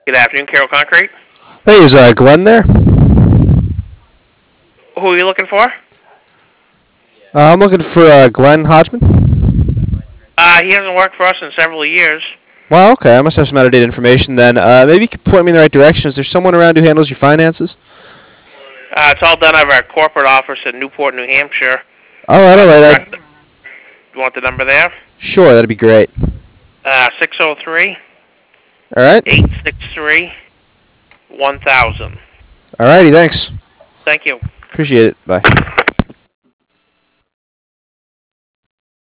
Good afternoon, Carroll Concrete. Hey, is Glenn there? Who are you looking for? I'm looking for Glenn Hodgman. He hasn't worked for us in several years. Well, okay, I must have some out-of-date information then. Maybe you could point me in the right direction. Is there someone around who handles your finances? It's all done out of our corporate office in Newport, New Hampshire. All The right. direct. You want the number there? Sure, that'd be great. 603 All right. 863 1000. Alrighty, thanks. Thank you. Appreciate it. Bye.